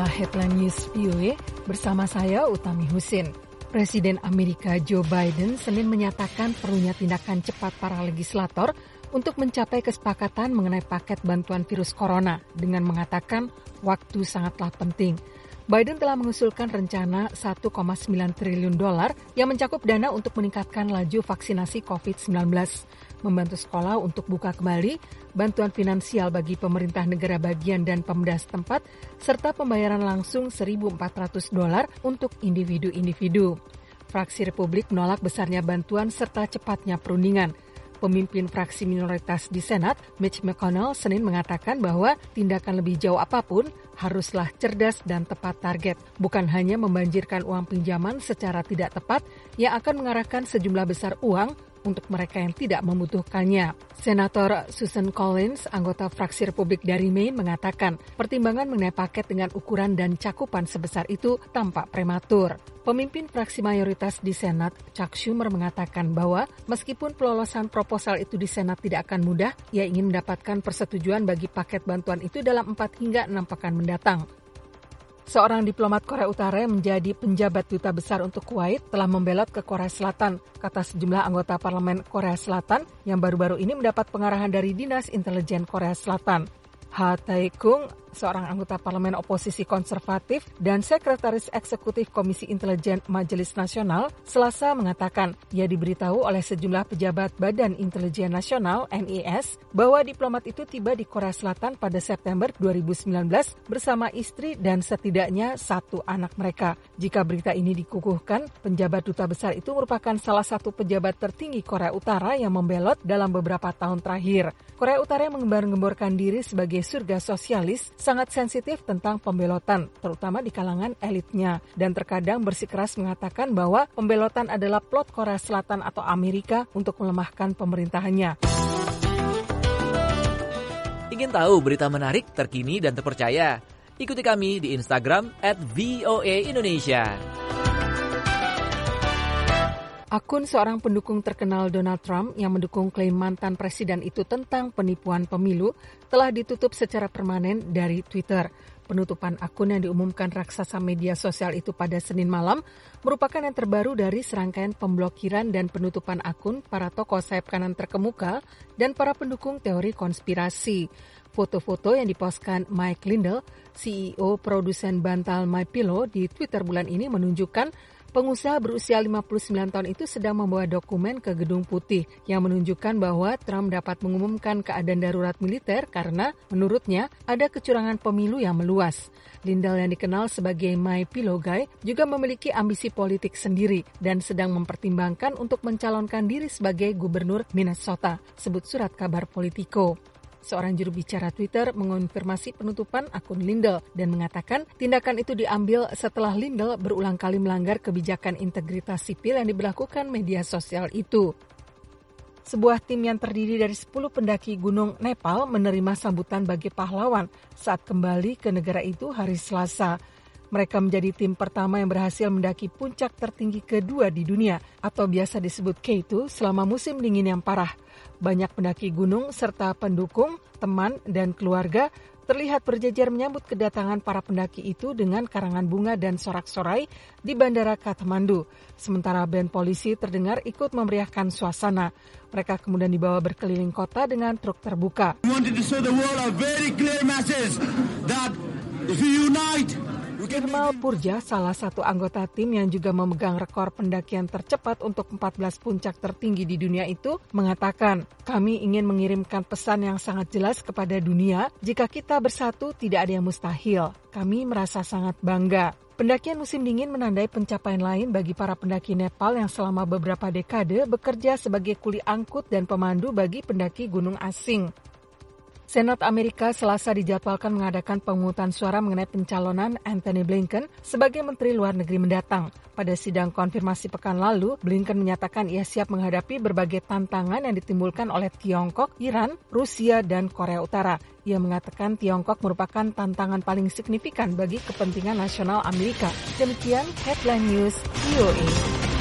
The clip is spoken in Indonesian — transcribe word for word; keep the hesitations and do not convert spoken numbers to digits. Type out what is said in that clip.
Inilah Headline News V O A bersama saya Utami Husin. Presiden Amerika Joe Biden Senin menyatakan perlunya tindakan cepat para legislator untuk mencapai kesepakatan mengenai paket bantuan virus corona dengan mengatakan waktu sangatlah penting. Biden telah mengusulkan rencana satu koma sembilan triliun dolar yang mencakup dana untuk meningkatkan laju vaksinasi covid sembilan belas, membantu sekolah untuk buka kembali, bantuan finansial bagi pemerintah negara bagian dan pemda setempat, serta pembayaran langsung seribu empat ratus dolar untuk individu-individu. Fraksi Republik menolak besarnya bantuan serta cepatnya perundingan. Pemimpin fraksi minoritas di Senat, Mitch McConnell, Senin mengatakan bahwa tindakan lebih jauh apapun haruslah cerdas dan tepat target, bukan hanya membanjirkan uang pinjaman secara tidak tepat yang akan mengarahkan sejumlah besar uang untuk mereka yang tidak membutuhkannya. Senator Susan Collins, anggota fraksi Republik dari Maine, mengatakan pertimbangan mengenai paket dengan ukuran dan cakupan sebesar itu tampak prematur. Pemimpin fraksi mayoritas di Senat, Chuck Schumer, mengatakan bahwa meskipun pelolosan proposal itu di Senat tidak akan mudah, ia ingin mendapatkan persetujuan bagi paket bantuan itu dalam empat hingga enam pekan mendatang. Seorang diplomat Korea Utara yang menjadi penjabat duta besar untuk Kuwait telah membelot ke Korea Selatan, kata sejumlah anggota parlemen Korea Selatan yang baru-baru ini mendapat pengarahan dari Dinas Intelijen Korea Selatan. Ha Tae-kung, seorang anggota parlemen oposisi konservatif dan sekretaris eksekutif Komisi Intelijen Majelis Nasional, Selasa mengatakan ia diberitahu oleh sejumlah pejabat Badan Intelijen Nasional N I S bahwa diplomat itu tiba di Korea Selatan pada September dua ribu sembilan belas bersama istri dan setidaknya satu anak mereka. Jika berita ini dikukuhkan, penjabat duta besar itu merupakan salah satu pejabat tertinggi Korea Utara yang membelot dalam beberapa tahun terakhir. Korea Utara yang mengembar-gemborkan diri sebagai surga sosialis sangat sensitif tentang pembelotan, terutama di kalangan elitnya, dan terkadang bersikeras mengatakan bahwa pembelotan adalah plot Korea Selatan atau Amerika untuk melemahkan pemerintahannya. Ingin tahu berita menarik, terkini, dan terpercaya? Ikuti kami di Instagram at V O A Indonesia. Akun seorang pendukung terkenal Donald Trump yang mendukung klaim mantan presiden itu tentang penipuan pemilu telah ditutup secara permanen dari Twitter. Penutupan akun yang diumumkan raksasa media sosial itu pada Senin malam merupakan yang terbaru dari serangkaian pemblokiran dan penutupan akun para tokoh sayap kanan terkemuka dan para pendukung teori konspirasi. Foto-foto yang dipostkan Mike Lindell, C E O produsen bantal MyPillow, di Twitter bulan ini menunjukkan pengusaha berusia lima puluh sembilan tahun itu sedang membawa dokumen ke Gedung Putih yang menunjukkan bahwa Trump dapat mengumumkan keadaan darurat militer karena, menurutnya, ada kecurangan pemilu yang meluas. Lindell yang dikenal sebagai My Pillow Guy juga memiliki ambisi politik sendiri dan sedang mempertimbangkan untuk mencalonkan diri sebagai gubernur Minnesota, sebut surat kabar Politico. Seorang juru bicara Twitter mengonfirmasi penutupan akun Lindell dan mengatakan tindakan itu diambil setelah Lindell berulang kali melanggar kebijakan integritas sipil yang diberlakukan media sosial itu. Sebuah tim yang terdiri dari sepuluh pendaki gunung Nepal menerima sambutan bagi pahlawan saat kembali ke negara itu hari Selasa. Mereka menjadi tim pertama yang berhasil mendaki puncak tertinggi kedua di dunia atau biasa disebut K dua selama musim dingin yang parah. Banyak pendaki gunung serta pendukung, teman, dan keluarga terlihat berjejer menyambut kedatangan para pendaki itu dengan karangan bunga dan sorak-sorai di Bandara Kathmandu. Sementara band polisi terdengar ikut memeriahkan suasana. Mereka kemudian dibawa berkeliling kota dengan truk terbuka. We wanted to show the world a very clear message that if we unite, Irmal Purja, salah satu anggota tim yang juga memegang rekor pendakian tercepat untuk empat belas puncak tertinggi di dunia itu, mengatakan, kami ingin mengirimkan pesan yang sangat jelas kepada dunia, jika kita bersatu tidak ada yang mustahil. Kami merasa sangat bangga. Pendakian musim dingin menandai pencapaian lain bagi para pendaki Nepal yang selama beberapa dekade bekerja sebagai kuli angkut dan pemandu bagi pendaki gunung asing. Senat Amerika Selasa dijadwalkan mengadakan pemungutan suara mengenai pencalonan Antony Blinken sebagai Menteri Luar Negeri mendatang. Pada sidang konfirmasi pekan lalu, Blinken menyatakan ia siap menghadapi berbagai tantangan yang ditimbulkan oleh Tiongkok, Iran, Rusia, dan Korea Utara. Ia mengatakan Tiongkok merupakan tantangan paling signifikan bagi kepentingan nasional Amerika. Demikian Headline News V O A.